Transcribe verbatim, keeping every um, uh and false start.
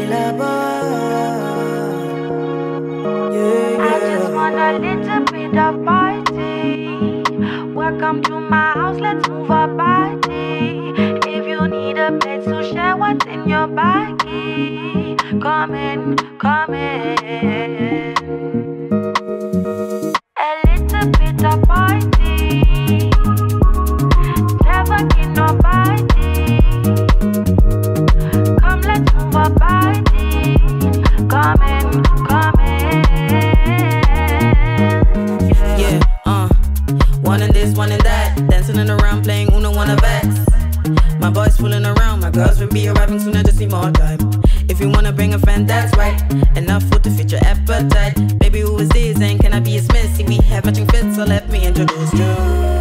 I just want a little bit of party. Welcome to my house, let's move our body. If you need a place to share what's in your body, come in, come in. A little bit of party. Never get nobody. Come, let's move our body. Come in, come in. Yeah, yeah uh. One and this, one and that. Dancing in around, playing Uno, wanna vex. My boys fooling around, my girls will be arriving soon, I just need more time. If you wanna bring a friend, that's right. Enough food to fit your appetite. Baby, who is this and can I be his miss? See, we have matching fits, so let me introduce you.